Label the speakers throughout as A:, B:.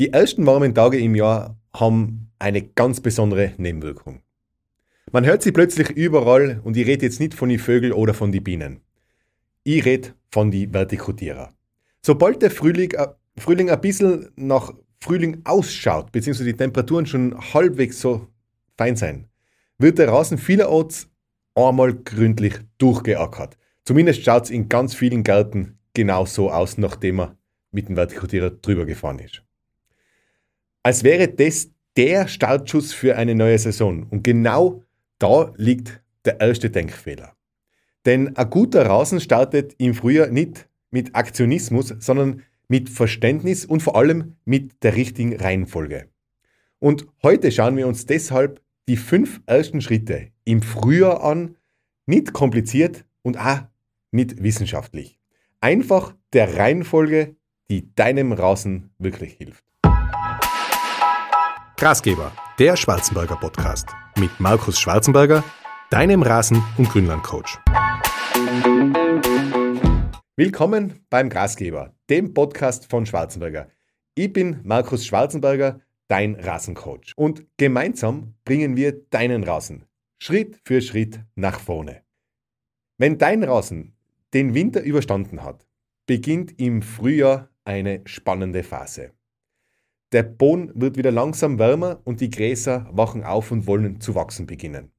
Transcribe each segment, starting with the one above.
A: Die ersten warmen Tage im Jahr haben eine ganz besondere Nebenwirkung. Man hört sie plötzlich überall und ich rede jetzt nicht von den Vögeln oder von den Bienen. Ich rede von den Vertikutierer. Sobald der Frühling ein bisschen nach Frühling ausschaut, beziehungsweise die Temperaturen schon halbwegs so fein sein, wird der Rasen vielerorts einmal gründlich durchgeackert. Zumindest schaut es in ganz vielen Gärten genau so aus, nachdem er mit dem Vertikutierer drüber gefahren ist. Als wäre das der Startschuss für eine neue Saison. Und genau da liegt der erste Denkfehler. Denn ein guter Rasen startet im Frühjahr nicht mit Aktionismus, sondern mit Verständnis und vor allem mit der richtigen Reihenfolge. Und heute schauen wir uns deshalb die 5 ersten Schritte im Frühjahr an, nicht kompliziert und auch nicht wissenschaftlich. Einfach der Reihenfolge, die deinem Rasen wirklich hilft.
B: Grasgeber, der Schwarzenberger Podcast mit Markus Schwarzenberger, deinem Rasen- und Grünlandcoach.
A: Willkommen beim Grasgeber, dem Podcast von Schwarzenberger. Ich bin Markus Schwarzenberger, dein Rasencoach. Und gemeinsam bringen wir deinen Rasen Schritt für Schritt nach vorne. Wenn dein Rasen den Winter überstanden hat, beginnt im Frühjahr eine spannende Phase. Der Boden wird wieder langsam wärmer und die Gräser wachen auf und wollen zu wachsen beginnen.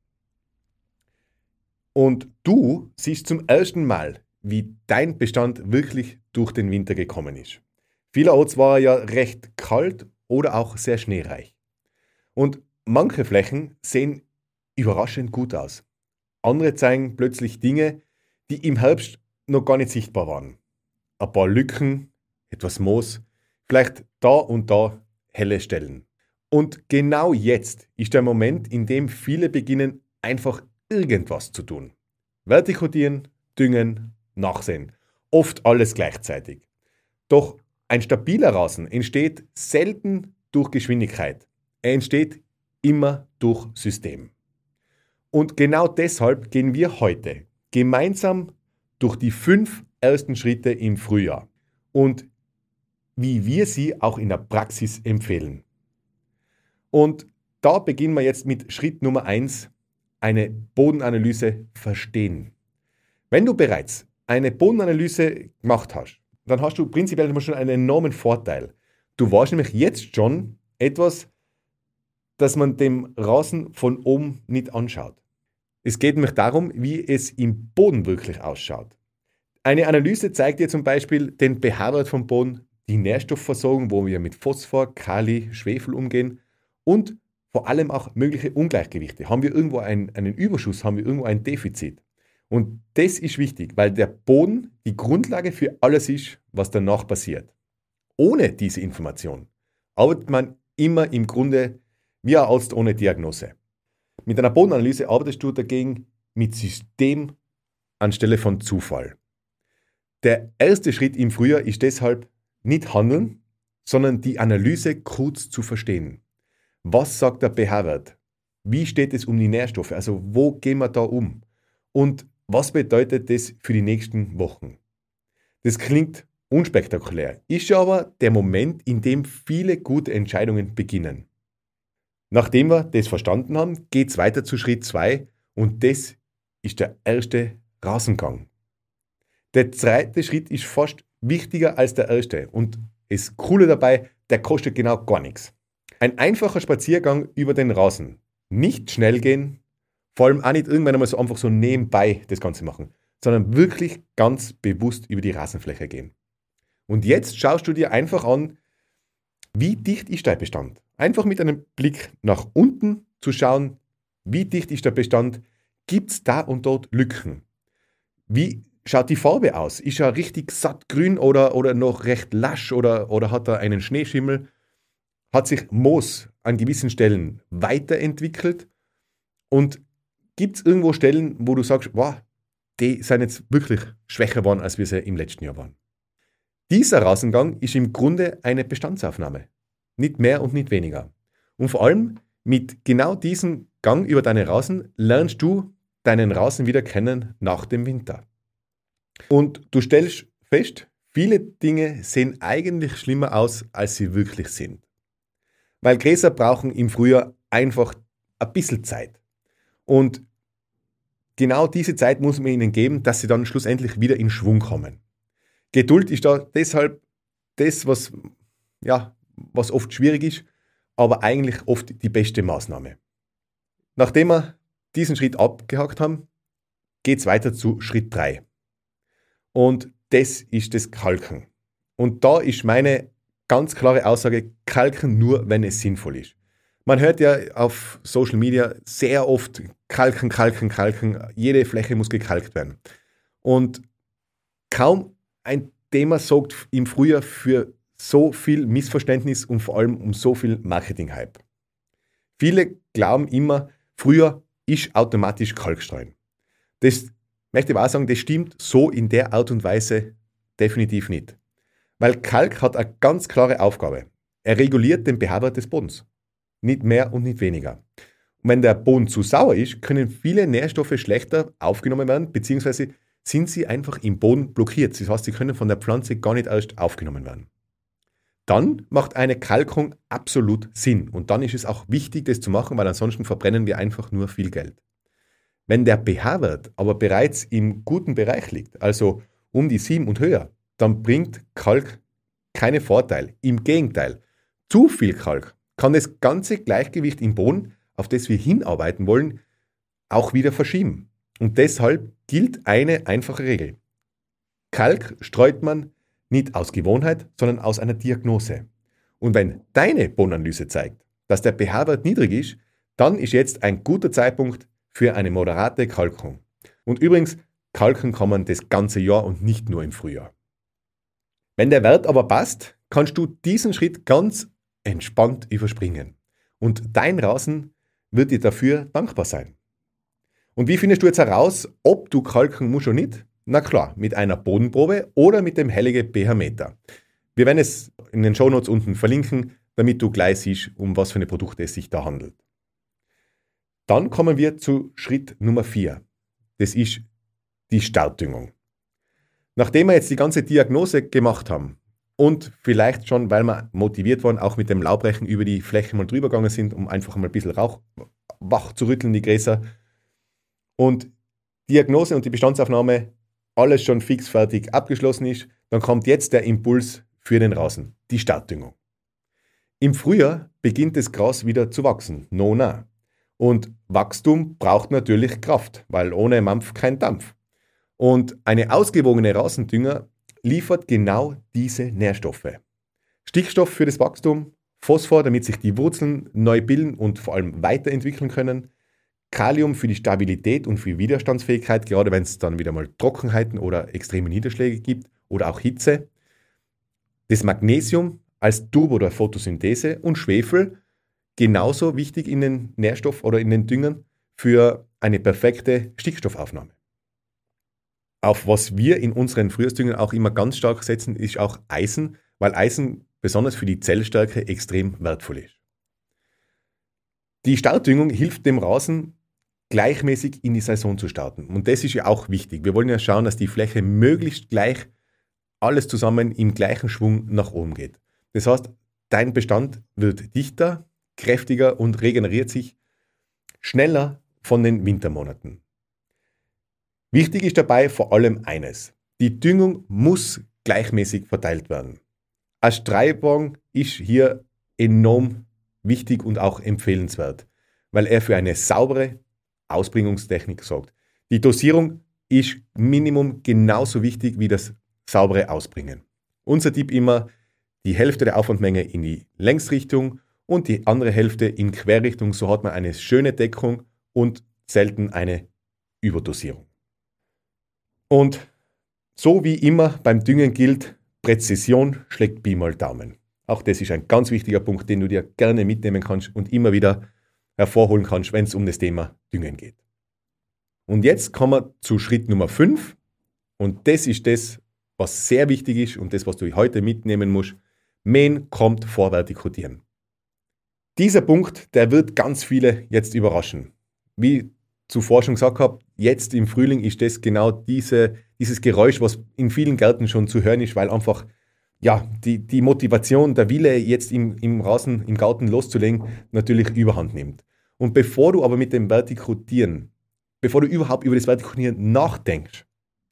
A: Und du siehst zum ersten Mal, wie dein Bestand wirklich durch den Winter gekommen ist. Vielerorts war er ja recht kalt oder auch sehr schneereich. Und manche Flächen sehen überraschend gut aus. Andere zeigen plötzlich Dinge, die im Herbst noch gar nicht sichtbar waren. Ein paar Lücken, etwas Moos, vielleicht da und da helle Stellen. Und genau jetzt ist der Moment, in dem viele beginnen, einfach irgendwas zu tun. Vertikutieren, düngen, nachsehen. Oft alles gleichzeitig. Doch ein stabiler Rasen entsteht selten durch Geschwindigkeit. Er entsteht immer durch System. Und genau deshalb gehen wir heute gemeinsam durch die 5 ersten Schritte im Frühjahr und wie wir sie auch in der Praxis empfehlen. Und da beginnen wir jetzt mit Schritt Nummer 1, eine Bodenanalyse verstehen. Wenn du bereits eine Bodenanalyse gemacht hast, dann hast du prinzipiell schon einen enormen Vorteil. Du weißt nämlich jetzt schon etwas, das man dem Rasen von oben nicht anschaut. Es geht nämlich darum, wie es im Boden wirklich ausschaut. Eine Analyse zeigt dir zum Beispiel den pH-Wert vom Boden, die Nährstoffversorgung, wo wir mit Phosphor, Kali, Schwefel umgehen und vor allem auch mögliche Ungleichgewichte. Haben wir irgendwo einen Überschuss, haben wir irgendwo ein Defizit? Und das ist wichtig, weil der Boden die Grundlage für alles ist, was danach passiert. Ohne diese Information arbeitet man immer im Grunde wie ein Arzt ohne Diagnose. Mit einer Bodenanalyse arbeitest du dagegen mit System anstelle von Zufall. Der erste Schritt im Frühjahr ist deshalb nicht handeln, sondern die Analyse kurz zu verstehen. Was sagt der pH-Wert? Wie steht es um die Nährstoffe? Also wo gehen wir da um? Und was bedeutet das für die nächsten Wochen? Das klingt unspektakulär, ist aber der Moment, in dem viele gute Entscheidungen beginnen. Nachdem wir das verstanden haben, geht es weiter zu Schritt 2 und das ist der erste Rasengang. Der zweite Schritt ist fast wichtiger als der erste und das Coole dabei, der kostet genau gar nichts. Ein einfacher Spaziergang über den Rasen. Nicht schnell gehen, vor allem auch nicht irgendwann einmal so einfach so nebenbei das Ganze machen, sondern wirklich ganz bewusst über die Rasenfläche gehen. Und jetzt schaust du dir einfach an, wie dicht ist dein Bestand. Einfach mit einem Blick nach unten zu schauen, wie dicht ist der Bestand, gibt es da und dort Lücken. Wie schaut die Farbe aus? Ist er richtig sattgrün oder noch recht lasch oder hat er einen Schneeschimmel? Hat sich Moos an gewissen Stellen weiterentwickelt? Und gibt es irgendwo Stellen, wo du sagst, wow, die sind jetzt wirklich schwächer geworden, als wir sie im letzten Jahr waren? Dieser Rasengang ist im Grunde eine Bestandsaufnahme. Nicht mehr und nicht weniger. Und vor allem mit genau diesem Gang über deinen Rasen lernst du deinen Rasen wieder kennen nach dem Winter. Und du stellst fest, viele Dinge sehen eigentlich schlimmer aus, als sie wirklich sind. Weil Gräser brauchen im Frühjahr einfach ein bisschen Zeit. Und genau diese Zeit muss man ihnen geben, dass sie dann schlussendlich wieder in Schwung kommen. Geduld ist da deshalb das, was oft schwierig ist, aber eigentlich oft die beste Maßnahme. Nachdem wir diesen Schritt abgehakt haben, geht es weiter zu Schritt 3. Und das ist das Kalken. Und da ist meine ganz klare Aussage, kalken nur, wenn es sinnvoll ist. Man hört ja auf Social Media sehr oft kalken, kalken, kalken. Jede Fläche muss gekalkt werden. Und kaum ein Thema sorgt im Frühjahr für so viel Missverständnis und vor allem um so viel Marketing-Hype. Viele glauben immer, Frühjahr ist automatisch Kalkstreuen. Das möchte ich aber auch sagen, das stimmt so in der Art und Weise definitiv nicht. Weil Kalk hat eine ganz klare Aufgabe. Er reguliert den pH-Wert des Bodens. Nicht mehr und nicht weniger. Und wenn der Boden zu sauer ist, können viele Nährstoffe schlechter aufgenommen werden, beziehungsweise sind sie einfach im Boden blockiert. Das heißt, sie können von der Pflanze gar nicht erst aufgenommen werden. Dann macht eine Kalkung absolut Sinn. Und dann ist es auch wichtig, das zu machen, weil ansonsten verbrennen wir einfach nur viel Geld. Wenn der pH-Wert aber bereits im guten Bereich liegt, also um die 7 und höher, dann bringt Kalk keinen Vorteil. Im Gegenteil, zu viel Kalk kann das ganze Gleichgewicht im Boden, auf das wir hinarbeiten wollen, auch wieder verschieben. Und deshalb gilt eine einfache Regel. Kalk streut man nicht aus Gewohnheit, sondern aus einer Diagnose. Und wenn deine Bodenanalyse zeigt, dass der pH-Wert niedrig ist, dann ist jetzt ein guter Zeitpunkt für eine moderate Kalkung. Und übrigens, kalken kann man das ganze Jahr und nicht nur im Frühjahr. Wenn der Wert aber passt, kannst du diesen Schritt ganz entspannt überspringen. Und dein Rasen wird dir dafür dankbar sein. Und wie findest du jetzt heraus, ob du kalken musst oder nicht? Na klar, mit einer Bodenprobe oder mit dem Hellige pH-Meter. Wir werden es in den Shownotes unten verlinken, damit du gleich siehst, um was für eine Produkte es sich da handelt. Dann kommen wir zu Schritt Nummer 4. Das ist die Startdüngung. Nachdem wir jetzt die ganze Diagnose gemacht haben und vielleicht schon, weil wir motiviert waren, auch mit dem Laubrechen über die Fläche mal drüber gegangen sind, um einfach mal ein bisschen Rauch wach zu rütteln, die Gräser, und Diagnose und die Bestandsaufnahme alles schon fix fertig abgeschlossen ist, dann kommt jetzt der Impuls für den Rasen, die Startdüngung. Im Frühjahr beginnt das Gras wieder zu wachsen, nona. Und Wachstum braucht natürlich Kraft, weil ohne Mampf kein Dampf. Und eine ausgewogene Rasendünger liefert genau diese Nährstoffe. Stickstoff für das Wachstum, Phosphor, damit sich die Wurzeln neu bilden und vor allem weiterentwickeln können, Kalium für die Stabilität und für die Widerstandsfähigkeit, gerade wenn es dann wieder mal Trockenheiten oder extreme Niederschläge gibt oder auch Hitze. Das Magnesium als Turbo der Photosynthese und Schwefel, genauso wichtig in den Nährstoff oder in den Düngern für eine perfekte Stickstoffaufnahme. Auf was wir in unseren Frühjahrsdüngern auch immer ganz stark setzen, ist auch Eisen, weil Eisen besonders für die Zellstärke extrem wertvoll ist. Die Startdüngung hilft dem Rasen, gleichmäßig in die Saison zu starten. Und das ist ja auch wichtig. Wir wollen ja schauen, dass die Fläche möglichst gleich alles zusammen im gleichen Schwung nach oben geht. Das heißt, dein Bestand wird dichter, kräftiger und regeneriert sich schneller von den Wintermonaten. Wichtig ist dabei vor allem eines. Die Düngung muss gleichmäßig verteilt werden. Ein Streibwagen ist hier enorm wichtig und auch empfehlenswert, weil er für eine saubere Ausbringungstechnik sorgt. Die Dosierung ist Minimum genauso wichtig wie das saubere Ausbringen. Unser Tipp immer, die Hälfte der Aufwandmenge in die Längsrichtung und die andere Hälfte in Querrichtung, so hat man eine schöne Deckung und selten eine Überdosierung. Und so wie immer beim Düngen gilt, Präzision schlägt Pi mal Daumen. Auch das ist ein ganz wichtiger Punkt, den du dir gerne mitnehmen kannst und immer wieder hervorholen kannst, wenn es um das Thema Düngen geht. Und jetzt kommen wir zu Schritt Nummer 5 und das ist das, was sehr wichtig ist und das, was du heute mitnehmen musst. Mähen kommt vor Vertikutieren. Dieser Punkt, der wird ganz viele jetzt überraschen. Wie zuvor schon gesagt habe, jetzt im Frühling ist das genau dieses Geräusch, was in vielen Gärten schon zu hören ist, weil einfach die Motivation, der Wille, jetzt im Rasen, im Garten loszulegen, natürlich überhand nimmt. Und bevor du aber mit dem Vertikutieren, bevor du überhaupt über das Vertikutieren nachdenkst,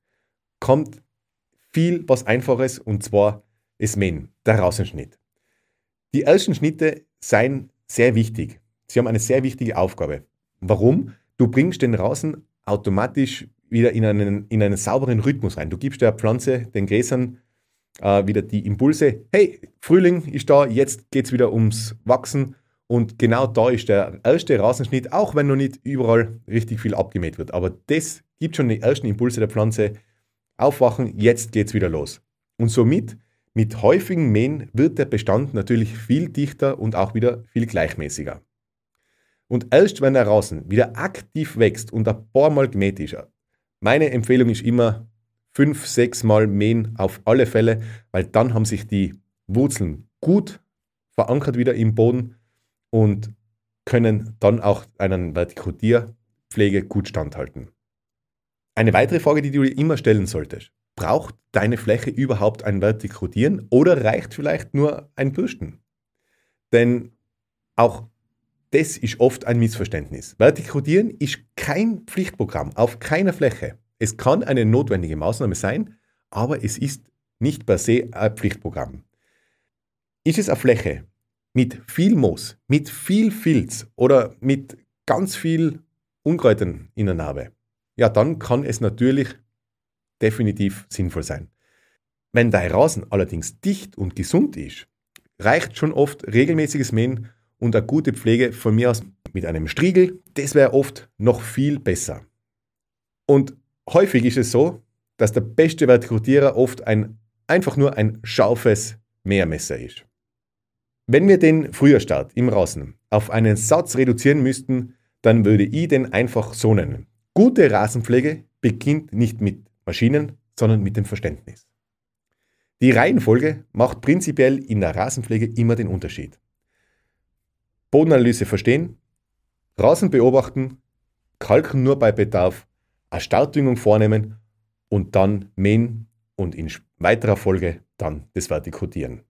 A: kommt viel was Einfaches, und zwar das Mähen, der Rasenschnitt. Die ersten Schnitte seien sehr wichtig. Sie haben eine sehr wichtige Aufgabe. Warum? Du bringst den Rasen automatisch wieder in einen sauberen Rhythmus rein. Du gibst der Pflanze, den Gräsern, wieder die Impulse. Hey, Frühling ist da, jetzt geht es wieder ums Wachsen. Und genau da ist der erste Rasenschnitt, auch wenn noch nicht überall richtig viel abgemäht wird. Aber das gibt schon die ersten Impulse der Pflanze. Aufwachen, jetzt geht es wieder los. Und somit, mit häufigem Mähen, wird der Bestand natürlich viel dichter und auch wieder viel gleichmäßiger. Und erst wenn der Rasen wieder aktiv wächst und ein paar Mal gemäht ist, meine Empfehlung ist immer 5-6 Mal mähen auf alle Fälle, weil dann haben sich die Wurzeln gut verankert wieder im Boden und können dann auch einer Vertikutierpflege gut standhalten. Eine weitere Frage, die du dir immer stellen solltest: Braucht deine Fläche überhaupt ein Vertikutieren oder reicht vielleicht nur ein Bürsten? Denn auch das ist oft ein Missverständnis. Vertikutieren ist kein Pflichtprogramm auf keiner Fläche. Es kann eine notwendige Maßnahme sein, aber es ist nicht per se ein Pflichtprogramm. Ist es eine Fläche mit viel Moos, mit viel Filz oder mit ganz viel Unkräutern in der Narbe, ja, dann kann es natürlich definitiv sinnvoll sein. Wenn dein Rasen allerdings dicht und gesund ist, reicht schon oft regelmäßiges Mähen und eine gute Pflege von mir aus mit einem Striegel. Das wäre oft noch viel besser. Und häufig ist es so, dass der beste Vertikutierer oft einfach nur ein scharfes Mähermesser ist. Wenn wir den Frühjahrsstart im Rasen auf einen Satz reduzieren müssten, dann würde ich den einfach so nennen: Gute Rasenpflege beginnt nicht mit Maschinen, sondern mit dem Verständnis. Die Reihenfolge macht prinzipiell in der Rasenpflege immer den Unterschied. Bodenanalyse verstehen, Rasen beobachten, Kalken nur bei Bedarf, eine Startdüngung vornehmen und dann mähen und in weiterer Folge dann das Vertikutieren.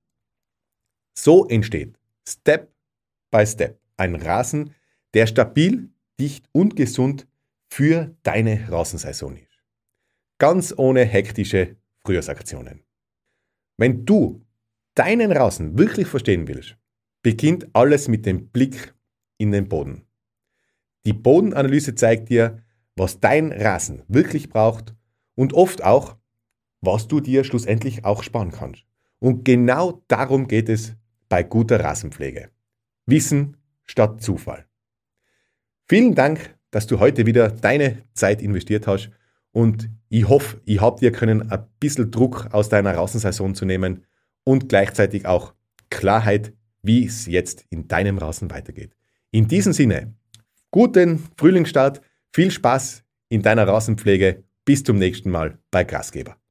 A: So entsteht Step by Step ein Rasen, der stabil, dicht und gesund für deine Rasensaison ist. Ganz ohne hektische Frühjahrsaktionen. Wenn du deinen Rasen wirklich verstehen willst, beginnt alles mit dem Blick in den Boden. Die Bodenanalyse zeigt dir, was dein Rasen wirklich braucht und oft auch, was du dir schlussendlich auch sparen kannst. Und genau darum geht es bei guter Rasenpflege. Wissen statt Zufall. Vielen Dank, dass du heute wieder deine Zeit investiert hast, und ich hoffe, ich habe dir können ein bisschen Druck aus deiner Rasensaison zu nehmen und gleichzeitig auch Klarheit, wie es jetzt in deinem Rasen weitergeht. In diesem Sinne, guten Frühlingsstart, viel Spaß in deiner Rasenpflege, bis zum nächsten Mal bei Grasgeber.